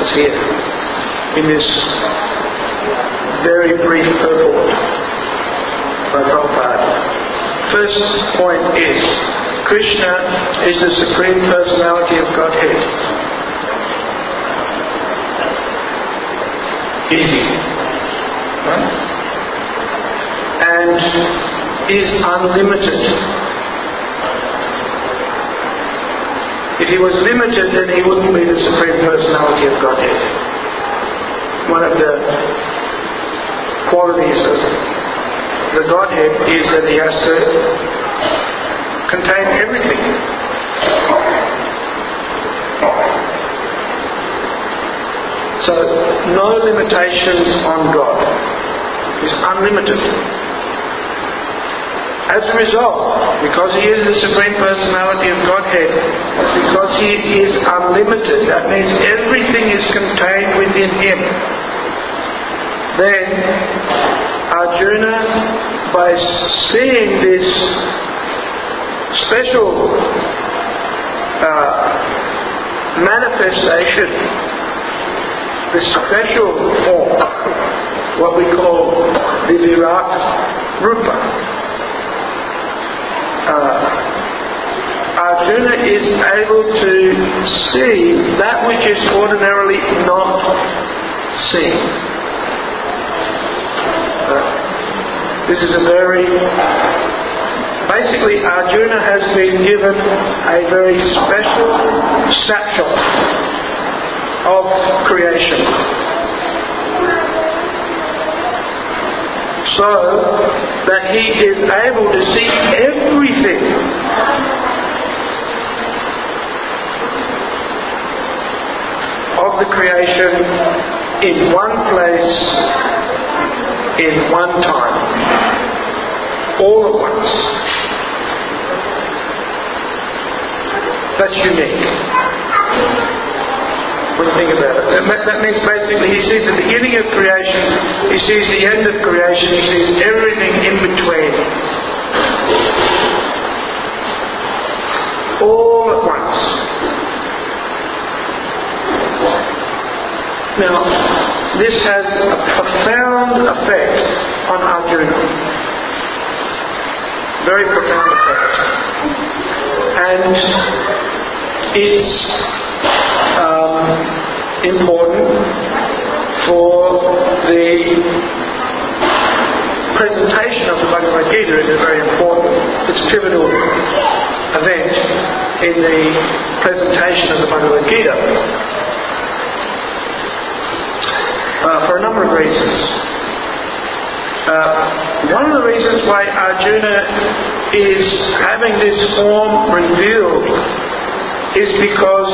points here in this very brief purport by Prabhupada. First point is, Krishna is the Supreme Personality of Godhead. Easy. Right? And is unlimited. If he was limited, then he wouldn't be the Supreme Personality of Godhead. One of the qualities of the Godhead is that he has to contain everything. So, no limitations on God. He's unlimited. As a result, because he is the Supreme Personality of Godhead, because he is unlimited, that means everything is contained within him. Then, Arjuna, by seeing this special manifestation, this special form, what we call the Virat Rupa, Arjuna is able to see that which is ordinarily not seen. This is a very... Basically, Arjuna has been given a very special snapshot of creation. So that he is able to see everything of the creation in one place, in one time, all at once. That's unique. What do you think about it? That means basically he sees the beginning of creation, he sees the end of creation, he sees everything in between. All at once. Now, this has a profound effect on Arjuna. Very profound effect. And it's important for the presentation of the Bhagavad Gita. It is very important. It's a pivotal event in the presentation of the Bhagavad Gita for a number of reasons. One of the reasons why Arjuna is having this form revealed is because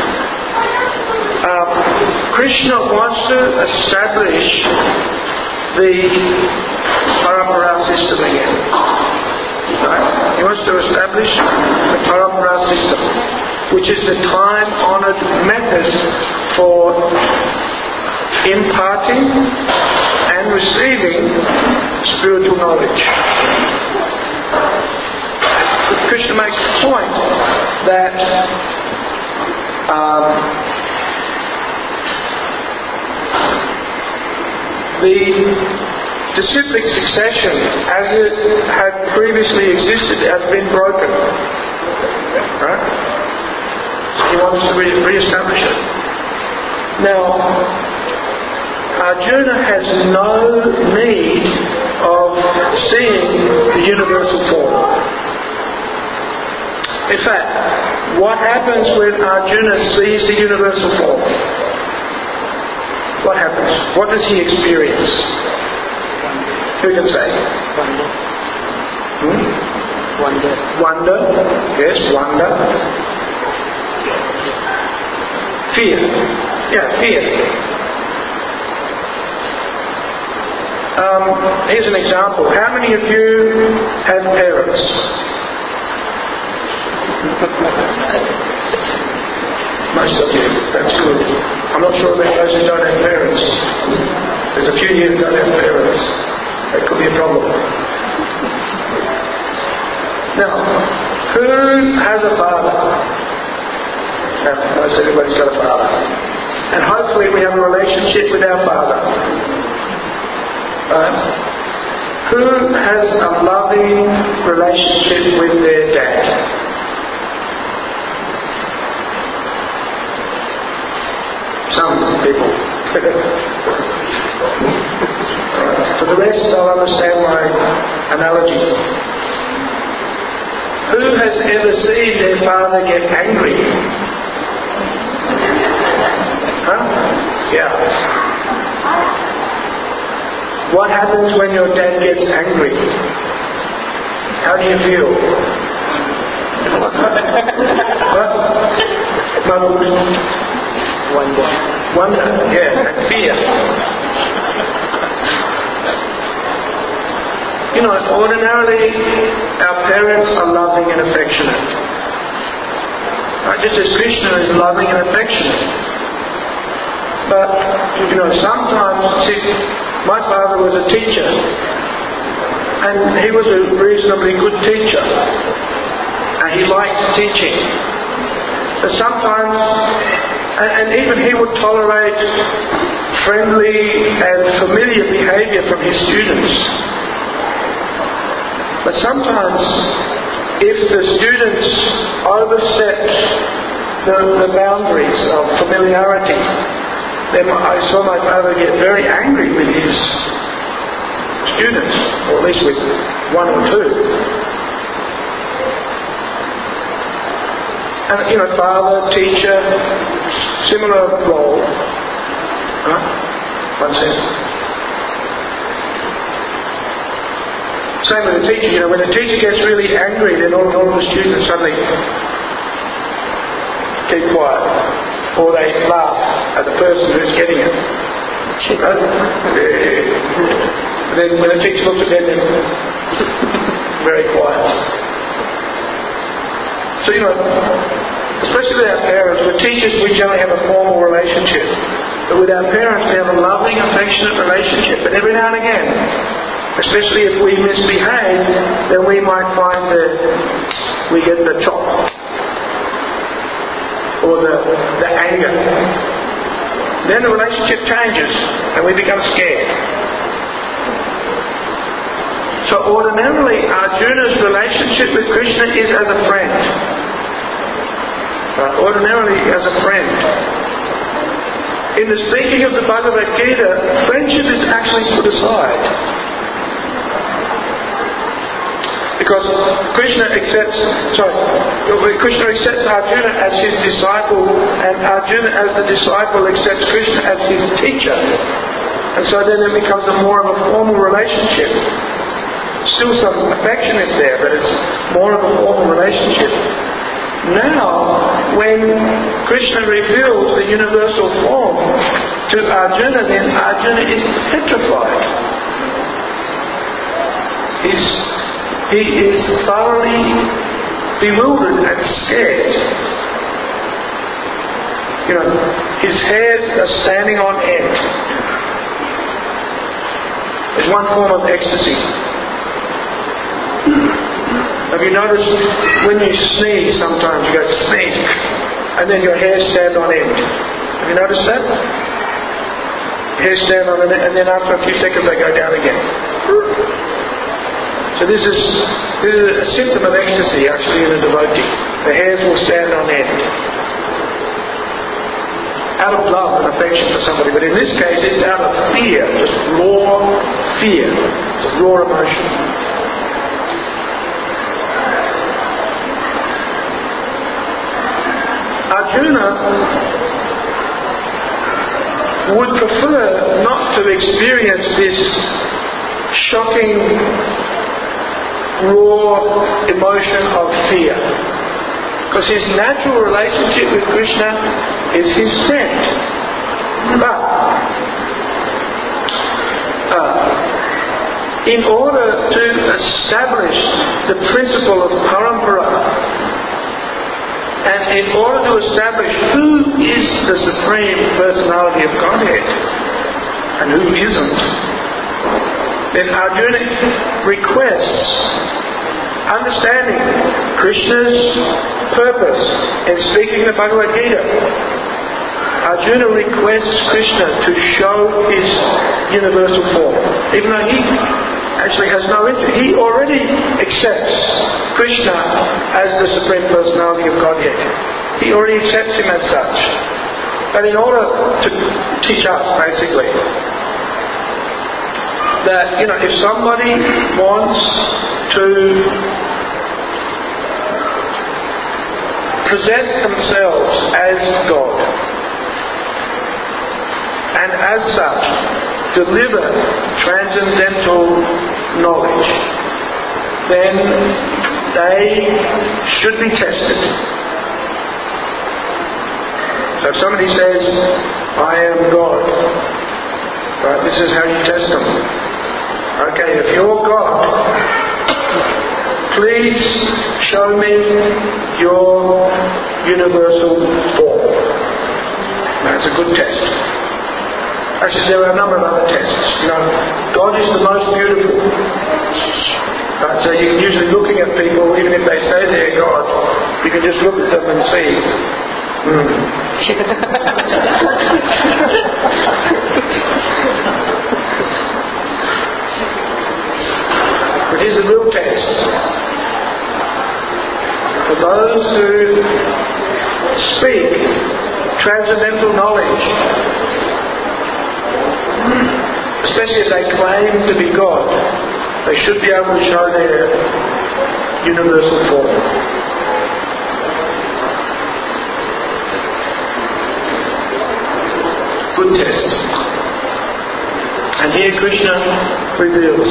Krishna wants to establish the Parampara system again. Right? He wants to establish the Parampara system, which is the time-honoured method for imparting and receiving spiritual knowledge. Krishna makes the point that the disciplic succession as it had previously existed has been broken. Right? He wants to re-establish it. Now, Arjuna has no need of seeing the universal form. In fact, what happens when Arjuna sees the universal form? What happens? What does he experience? Who can say? Wonder. Wonder. Yes, wonder. Fear. Yeah, fear. Here's an example. How many of you have parents? Most of you. That's good. I'm not sure about those who don't have parents. There's a few here who don't have parents. That could be a problem. Now, who has a father? Most everybody's got a father. And hopefully we have a relationship with our Father. Who has a loving relationship with their dad? Some people. For the rest, I'll understand my analogy. Who has ever seen their father get angry? Huh? Yeah. What happens when your dad gets angry? How do you feel? Wonder, yeah, and fear. You know, ordinarily, our parents are loving and affectionate. Just as Krishna is loving and affectionate. But, you know, sometimes, see, my father was a teacher, and he was a reasonably good teacher, and he liked teaching. But sometimes, and even he would tolerate friendly and familiar behaviour from his students. But sometimes, if the students overstep the boundaries of familiarity, then I saw my father get very angry with his students, or at least with one or two. And, you know, father, teacher, similar role. One sense. Same with the teacher. You know, when the teacher gets really angry, then all of the students suddenly keep quiet, or they laugh at the person who's getting it. Right? And then when the teacher looks at them, they're very quiet. So, you know, especially with our parents, with teachers we generally have a formal relationship. But with our parents we have a loving, affectionate relationship. And every now and again, especially if we misbehave, then we might find that we get the chop or the anger. Then the relationship changes and we become scared. So ordinarily Arjuna's relationship with Krishna is as a friend. Ordinarily as a friend. In the speaking of the Bhagavad Gita, friendship is actually put aside. Because Krishna accepts Arjuna as his disciple, and Arjuna as the disciple accepts Krishna as his teacher. And so then it becomes more of a formal relationship. Still some affection is there, but it's more of a formal relationship. Now, when Krishna reveals the universal form to Arjuna, then Arjuna is petrified. He is thoroughly bewildered and scared. You know, his hairs are standing on end. It's one form of ecstasy. Have you noticed when you sneeze, sometimes you go sneeze, and then your hairs stand on end? Have you noticed that? Hairs stand on end, and then after a few seconds they go down again. So this is a symptom of ecstasy actually in a devotee. The hairs will stand on end. Out of love and affection for somebody, but in this case it's out of fear, just raw fear. It's a raw emotion. Arjuna would prefer not to experience this shocking, raw emotion of fear. Because his natural relationship with Krishna is his friend. But in order to establish the principle of parampara, and in order to establish who is the Supreme Personality of Godhead and who isn't, then Arjuna requests understanding Krishna's purpose in speaking the Bhagavad Gita. Arjuna requests Krishna to show his universal form, even though he actually has no interest. He already accepts Krishna as the Supreme Personality of Godhead. He already accepts him as such. But in order to teach us, basically, that, if somebody wants to present themselves as God, and as such deliver transcendental knowledge, then they should be tested. So if somebody says, I am God, right, this is how you test them. Okay, if you're God, please show me your universal form. That's a good test. Actually, there are a number of other tests. God is the most beautiful. Right, so you can usually looking at people, even if they say they're God, you can just look at them and see. But here's a real test. For those who speak transcendental knowledge, especially if they claim to be God, they should be able to show their universal form. Good test. And here Krishna reveals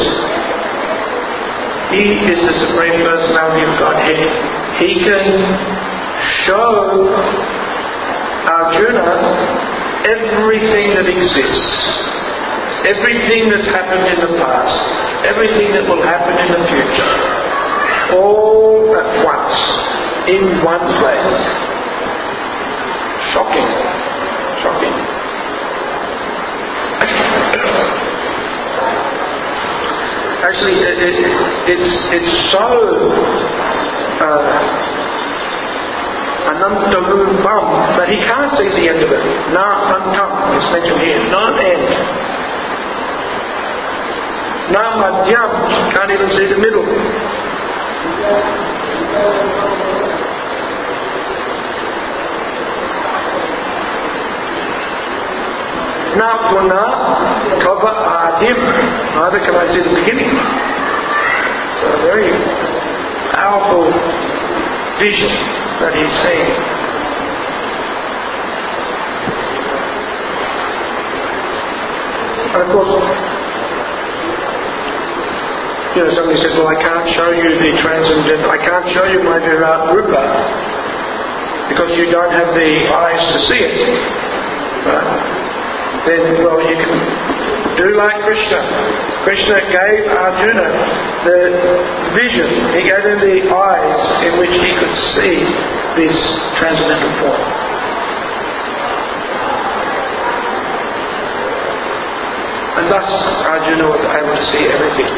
He is the Supreme Personality of Godhead. He can show Arjuna everything that exists, everything that's happened in the past, everything that will happen in the future, all at once, in one place. Shocking. Shocking. Actually, it's so anantarubam that he can't see the end of it. Na antam is mentioned here, not end. Na madhyam, can't even see the middle. Na puna kava adim, neither can I see the beginning. So a very powerful vision that he's seeing. And of course, somebody says, well, I can't show you the transcendental, I can't show you my Virat Rupa because you don't have the eyes to see it. Right? Then, well, you can do like Krishna. Krishna gave Arjuna the vision. He gave him the eyes in which he could see this transcendental form. And thus Arjuna was able to see everything.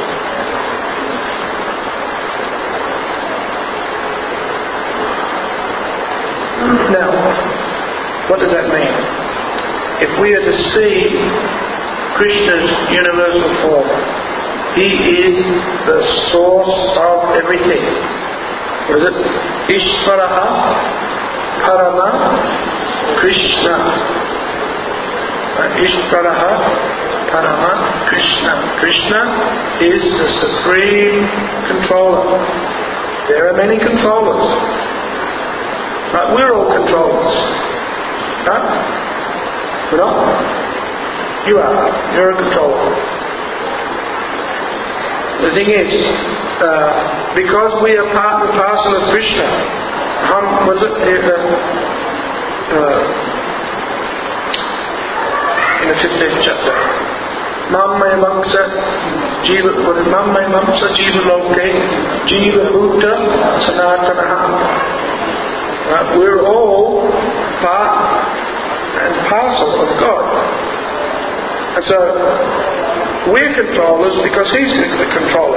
Now, what does that mean? If we are to see Krishna's universal form, He is the source of everything. What is it? Ishvaraha Parama Krishna. Ishvaraha Parama Krishna. Krishna is the supreme controller. There are many controllers. But we're all controllers. Huh? We're not? You are. You're a controller. The thing is, because we are part and parcel of Krishna, was it in the 15th chapter? Mammay Mamsa Jiva Loke Jiva Bhuta Sanatanaha. We're all part and parcel of God. And so we're controllers because He's the controller.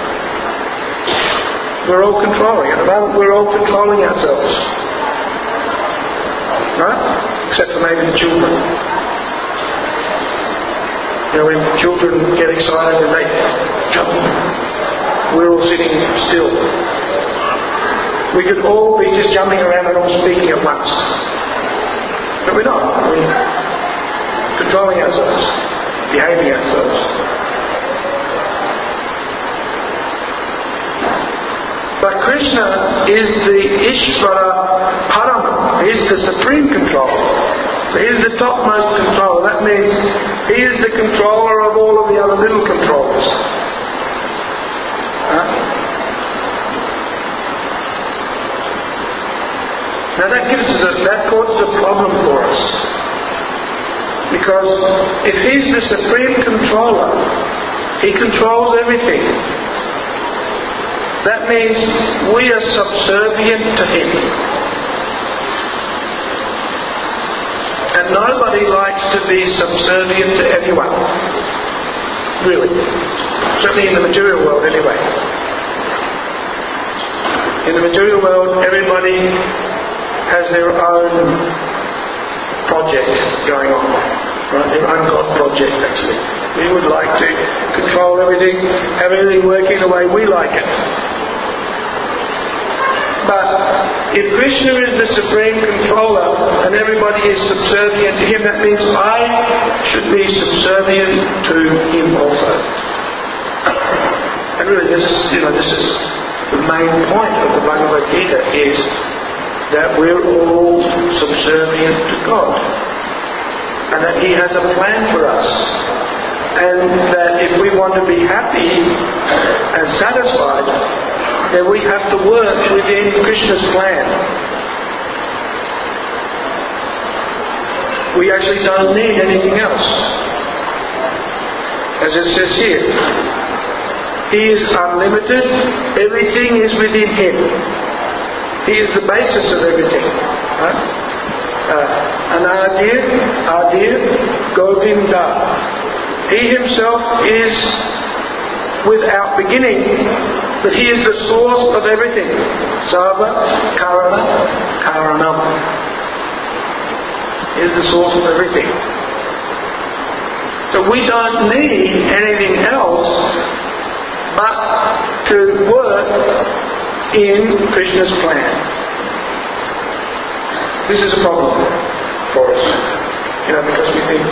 We're all controlling. At the moment we're all controlling ourselves. Right? except for maybe the children. You know, when children get excited and they jump, we're all sitting still. We could all be just jumping around and all speaking at once. But we're not. We're controlling ourselves, behaving ourselves. But Krishna is the Ishvara Parama. He is the supreme controller. He is the topmost controller. That means he is the controller of all of the other little controllers. Now that causes a problem for us. Because if he's the supreme controller, he controls everything. That means we are subservient to him. And nobody likes to be subservient to anyone. Really. Certainly in the material world anyway. In the material world, everybody has their own project going on. Right? Their own God project, actually. We would like to control everything, have everything working the way we like it. But if Krishna is the supreme controller and everybody is subservient to him, that means I should be subservient to him also. And really, this is the main point of the Bhagavad Gita, is that we're all subservient to God, and that he has a plan for us, and that if we want to be happy and satisfied, then we have to work within Krishna's plan. We actually don't need anything else. As it says here, he is unlimited, everything is within him. He is the basis of everything. Anadir, Govinda. He himself is without beginning, but he is the source of everything. Sarva Karana Karanam. He is the source of everything. So we don't need anything else but to work in Krishna's plan. This is a problem for us, because we think,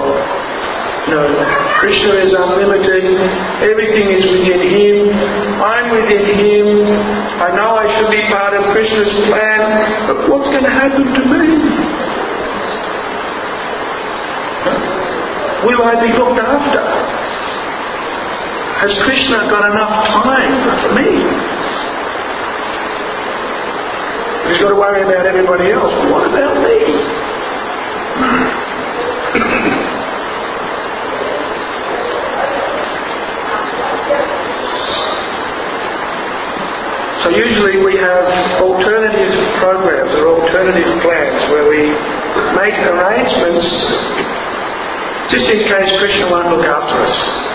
Krishna is unlimited, everything is within him, I'm within him, I know I should be part of Krishna's plan, but what's going to happen to me? Will I be looked after? Has Krishna got enough time for me? He's got to worry about everybody else. What about me? So usually we have alternative programs or alternative plans where we make arrangements just in case Krishna won't look after us.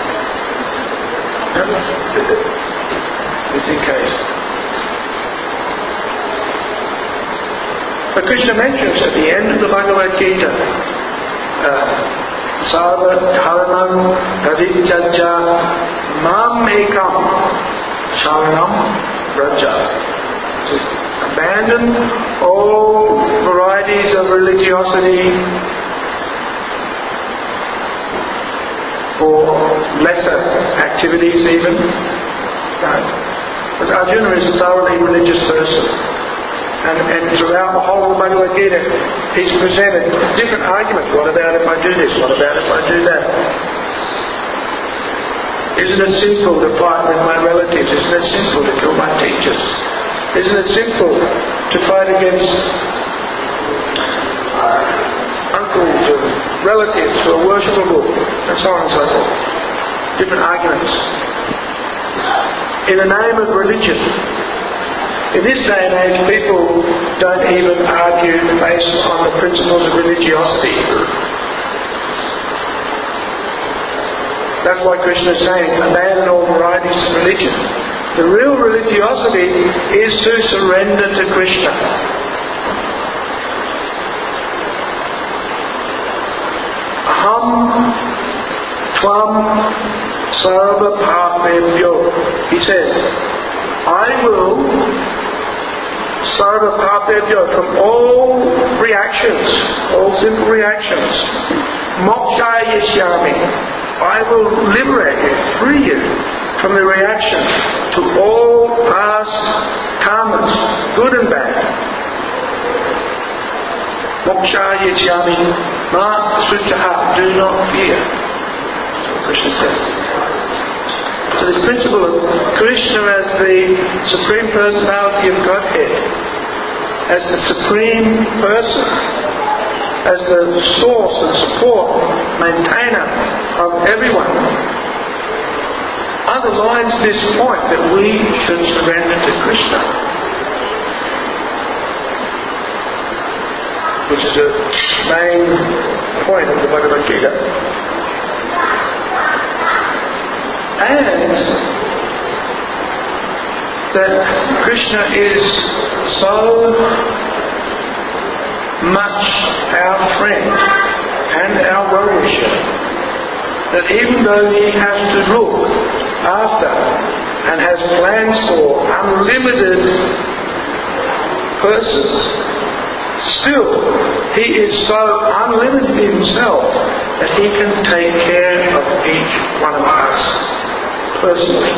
Just in case. But Krishna mentions at the end of the Bhagavad Gita, Sarva Dharanam Pavijajja Mam Ekam Sharanam Raja. Abandon all varieties of religiosity or lesser activities even. Because Arjuna is a thoroughly religious person. And throughout the whole of the Bhagavad Gita, he's presented different arguments. What about if I do this? What about if I do that? Isn't it simple to fight with my relatives? Isn't it simple to kill my teachers? Isn't it simple to fight against uncles and relatives who are worshipable? And so on and so forth. Different arguments. In the name of religion. In this day and age, people don't even argue based on the principles of religiosity. That's why Krishna is saying, abandon all varieties of religion. The real religiosity is to surrender to Krishna. Tvam sarvapapebhyo. He says, I will sarvapapebhyo, from all reactions, all simple reactions. Mokshayishyami. I will liberate you, free you from the reaction to all past karmas, good and bad. Mokshayishyami ma suchaha. Do not fear. That's what Krishna says. So this principle of Krishna as the Supreme Personality of Godhead, as the Supreme Person, as the source and support, maintainer of everyone, underlines this point that we should surrender to Krishna, which is a main point of the Bhagavad Gita. And that Krishna is so much our friend and our well-wisher that even though he has to look after and has plans for unlimited persons, still he is so unlimited himself that he can take care of each one of us personally.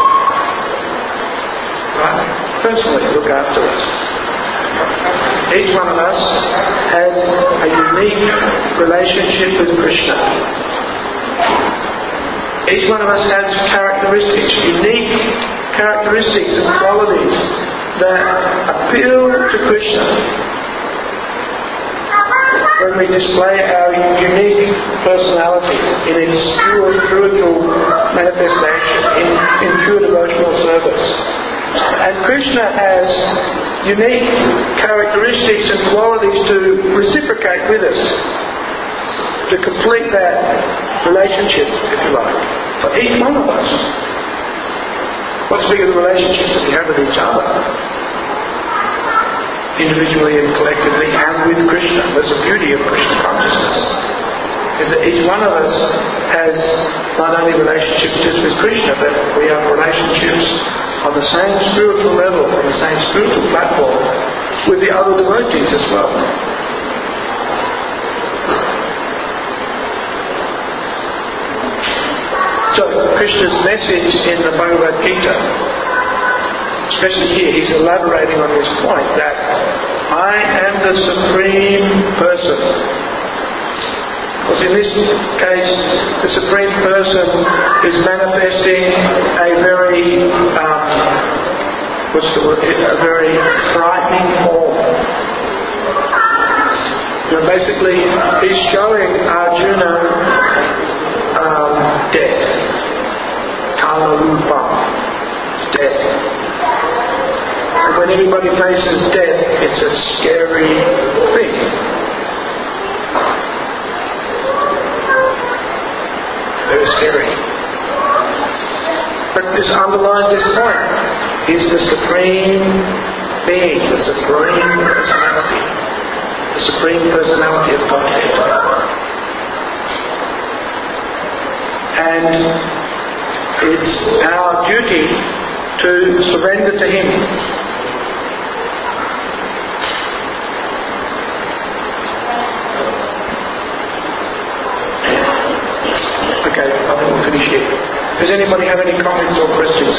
Right? Personally look after us. Each one of us has a unique relationship with Krishna. Each one of us has characteristics, unique characteristics and qualities that appeal to Krishna. When we display our unique personality in its pure spiritual manifestation, in pure devotional service. And Krishna has unique characteristics and qualities to reciprocate with us, to complete that relationship, if you like, for each one of us. What's bigger the relationships that we have with each other, individually and collectively, and with Krishna? That's the beauty of Krishna consciousness, is that each one of us has not only relationships just with Krishna, but we have relationships on the same spiritual level, on the same spiritual platform, with the other devotees as well. So Krishna's message in the Bhagavad Gita, especially here, he's elaborating on this point that I am the Supreme Person. Because in this case, the Supreme Person is manifesting a very, a very frightening form. You know, basically, he's showing Arjuna death. Kala Rupa. Death. And when everybody faces death, it's a scary thing. Very scary. But this underlines this point. He's the Supreme Being, the Supreme Personality. The Supreme Personality of Godhead. And it's our duty to surrender to Him. Okay, I think we'll finish here. Does anybody have any comments or questions?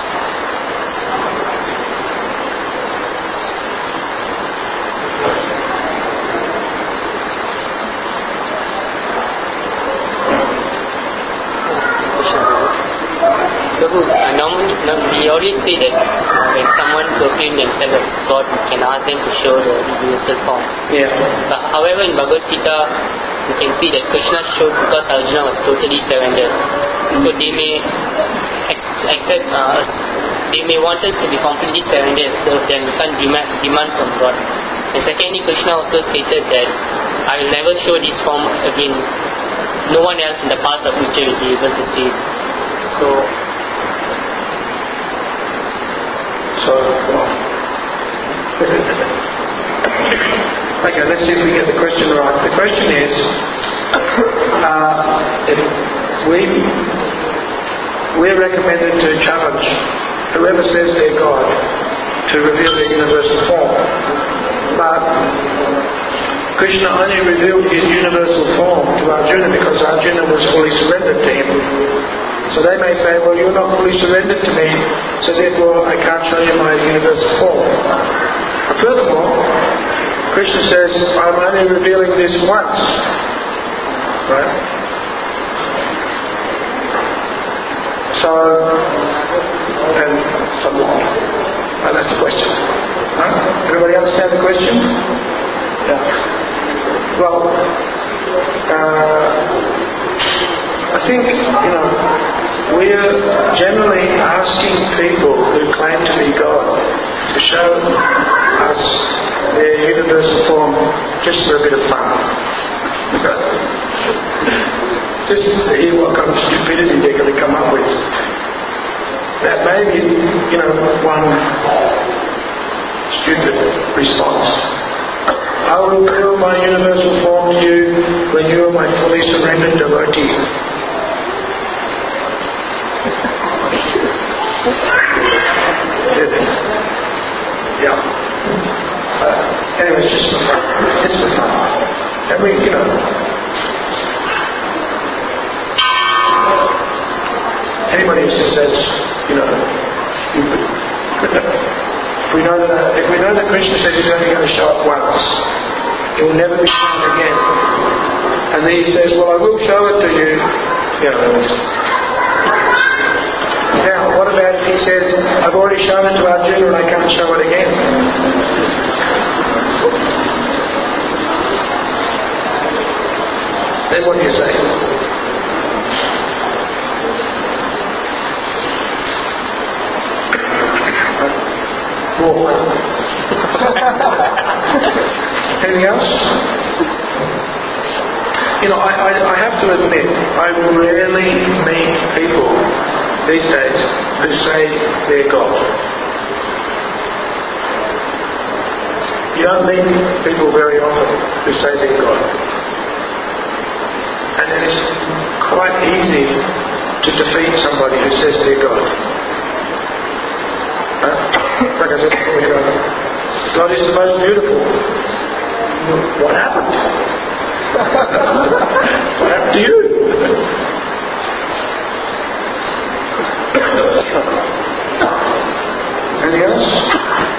We always say that when someone proclaims themselves as God, we can ask them to show the universal form. Yeah. But however, in Bhagavad Gita, you can see that Krishna showed because Arjuna was totally surrendered. So they may accept us. They may want us to be completely surrendered and serve them. We can't demand from God. And secondly, Krishna also stated that I will never show this form again. No one else in the past or future will be able to see it. So okay, let's see if we get the question right. The question is, if we're recommended to challenge whoever says they're God to reveal their universal form. But Krishna only revealed his universal form to Arjuna because Arjuna was fully surrendered to him. So they may say, well, you're not fully surrendered to me, so therefore I can't show you my universal form. But furthermore, Krishna says, I'm only revealing this once. Right? So, and somewhat. That's the question. Huh? Everybody understand the question? Yeah. Well, I think, we're generally asking people who claim to be God to show us their universal form just for a bit of fun. Just to hear what kind of stupidity they're going to come up with. That may be, one stupid response. I will reveal my universal form to you when you are my fully surrendered devotee. Yeah. Anyway, it's just for fun. It's for fun. And we, anybody who says, stupid. If we know that Krishna said he's only going to show up once, it will never be shown again. And then he says, well, I will show it to you. Now, what about if he says, I've already shown it to Arjuna and I can't show it again? Then what do you say? Anything else? I have to admit, I rarely meet people these days who say they're God. You don't meet people very often who say they're God. And it is quite easy to defeat somebody who says they're God. Like I said before, God is the most beautiful. What happened? What happened to you? Anything else?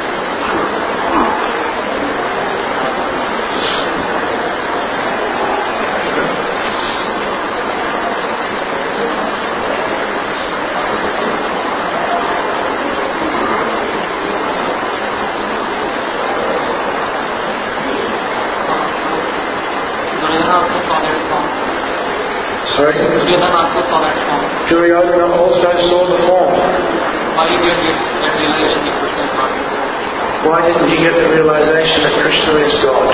Duryodhana also saw the form. Why did you get that realization that Krishna is God? Why didn't he get the realization that Krishna is God?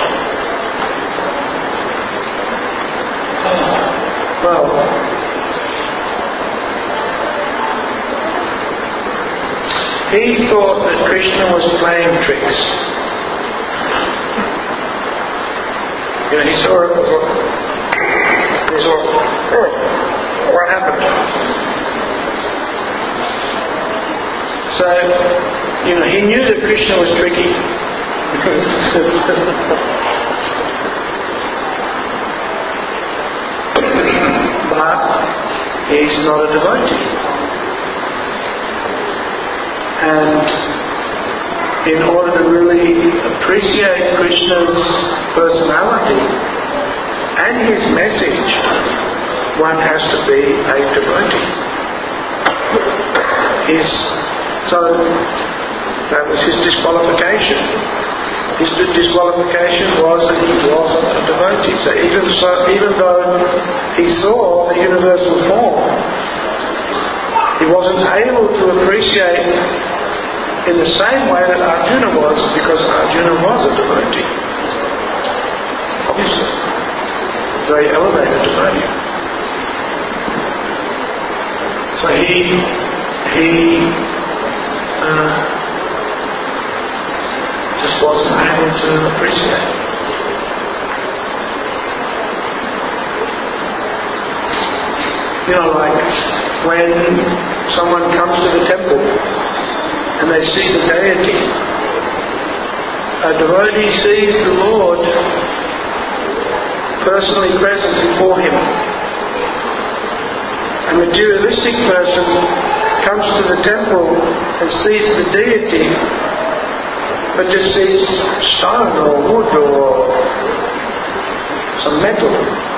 Well, he thought that Krishna was playing tricks. He saw it and thought, what happened? So, he knew that Krishna was tricky. But he's not a devotee. And in order to really appreciate Krishna's personality and his message, one has to be a devotee. So that was his disqualification. His disqualification was that he wasn't a devotee. So even though he saw the universal form, he wasn't able to appreciate in the same way that Arjuna was, because Arjuna was a devotee. Obviously. Very elevated devotee. So he just wasn't able to appreciate. Like when someone comes to the temple and they see the deity, a devotee sees the Lord personally present before him. A materialistic person comes to the temple and sees the deity, but just sees stone or wood or some metal.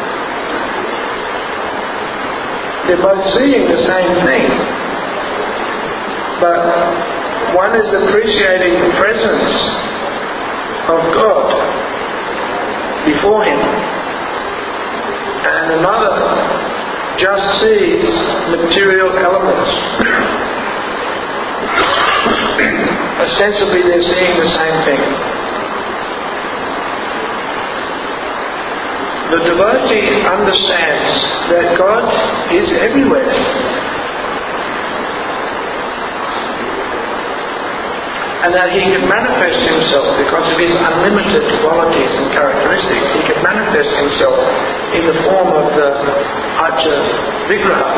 They're both seeing the same thing, but one is appreciating the presence of God before him, and another just sees material elements. Ostensibly they're seeing the same thing. The devotee understands that God is everywhere. And that he can manifest himself because of his unlimited qualities and characteristics. He can manifest himself in the form of the Aja Vigraha.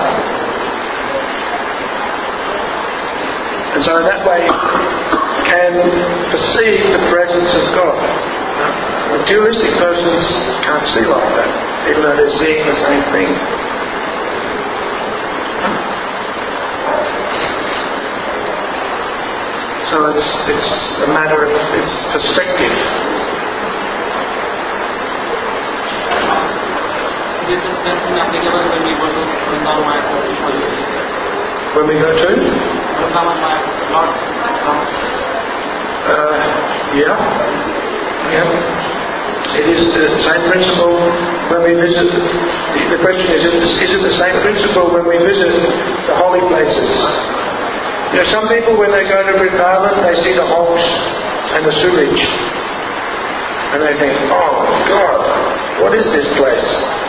And so in that way can perceive the presence of God. Materialistic persons can't see like that, even though they're seeing the same thing. So it's a matter of its perspective. This is something applicable when we go to Vrindavan Maya. When we go to? Vrindavan Maya, not Yeah. It is the same principle when we visit. The question is it the same principle when we visit the holy places? Some people when they go to Vrindavan, they see the hogs and the sewage, and they think, "Oh God, what is this place?"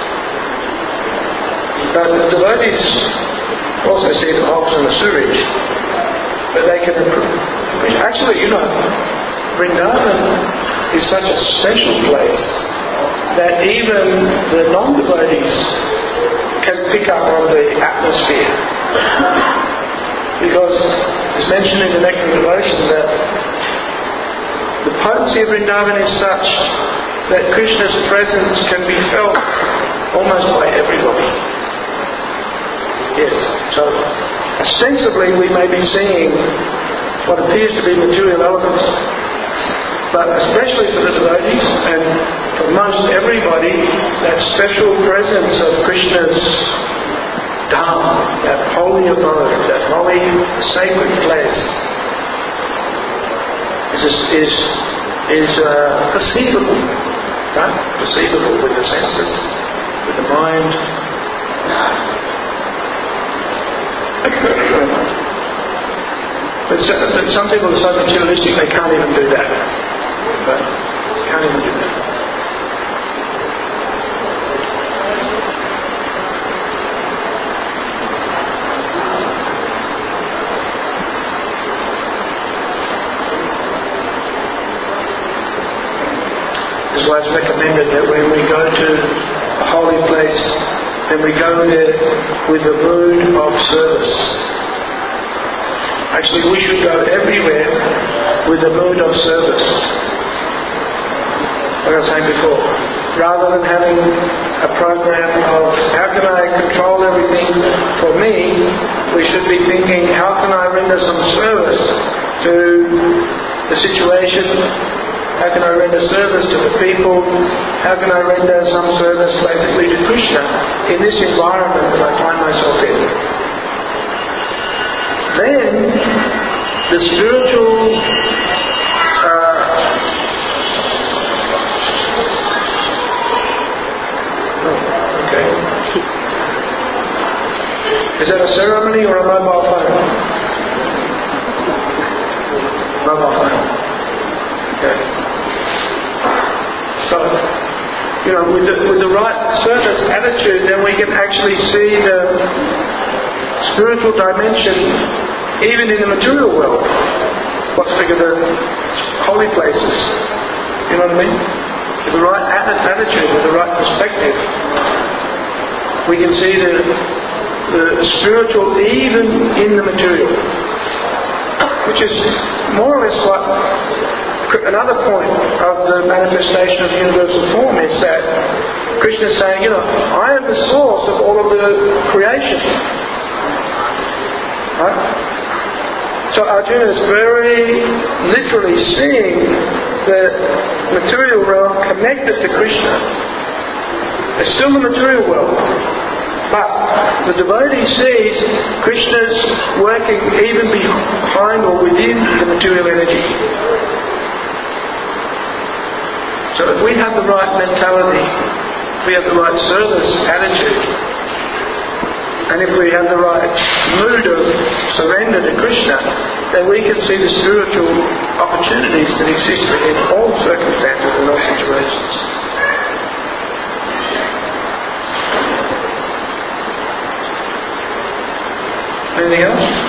But the devotees also see the hogs and the sewage, but they can appreciate. Actually, Vrindavan is such a special place that even the non-devotees can pick up on the atmosphere. Because it's mentioned in the Nectar of Devotion that the potency of Vrindavan is such that Krishna's presence can be felt almost by everybody. Yes, so ostensibly we may be seeing what appears to be material elements, but especially for the devotees and for most everybody, that special presence of Krishna's Dham, that holy abode, that holy sacred place, is perceivable, right? Perceivable with the senses, with the mind. But some people are so materialistic they can't even do that. But can't even do that. This is why it's recommended that when we go to a holy place, then we go there with the mood of service. Actually, we should go everywhere with the mood of service. Like I was saying before, rather than having a program of how can I control everything for me, we should be thinking how can I render some service to the situation, how can I render service to the people, how can I render some service basically to Krishna in this environment that I find myself in. Then the spiritual Is that a ceremony or a mobile phone? Mobile phone. Okay. So, with the right service attitude, then we can actually see the spiritual dimension even in the material world. What's bigger than holy places? You know what I mean? With the right attitude, with the right perspective, we can see the spiritual even in the material. Which is more or less what another point of the manifestation of universal form is, that Krishna is saying, I am the source of all of the creation. Right? So Arjuna is very literally seeing the material realm connected to Krishna. It's still the material world, but the devotee sees Krishna's working even behind or within the material energy. So if we have the right mentality, if we have the right service attitude, and if we have the right mood of surrender to Krishna, then we can see the spiritual opportunities that exist within all circumstances and all situations. Anything else?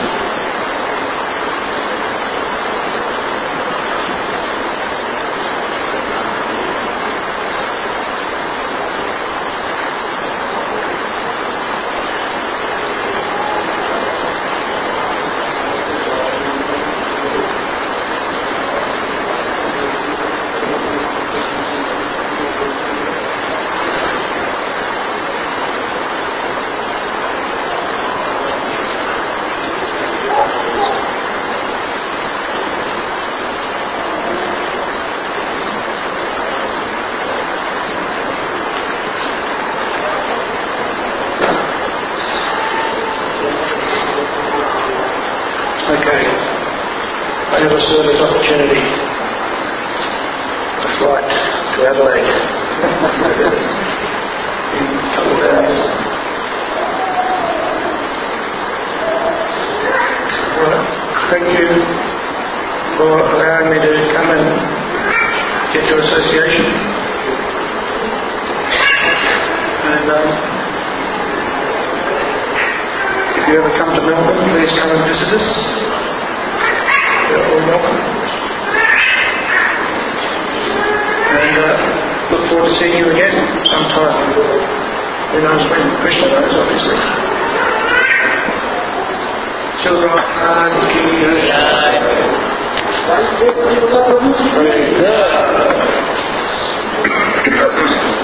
I have a service opportunity, a flight to Adelaide in a couple of hours. Well, thank you for allowing me to come and get your association. And if you ever come to Melbourne, please come and visit us. You're all welcome. And look forward to seeing you again sometime. Who knows when? Krishna knows, obviously. Children,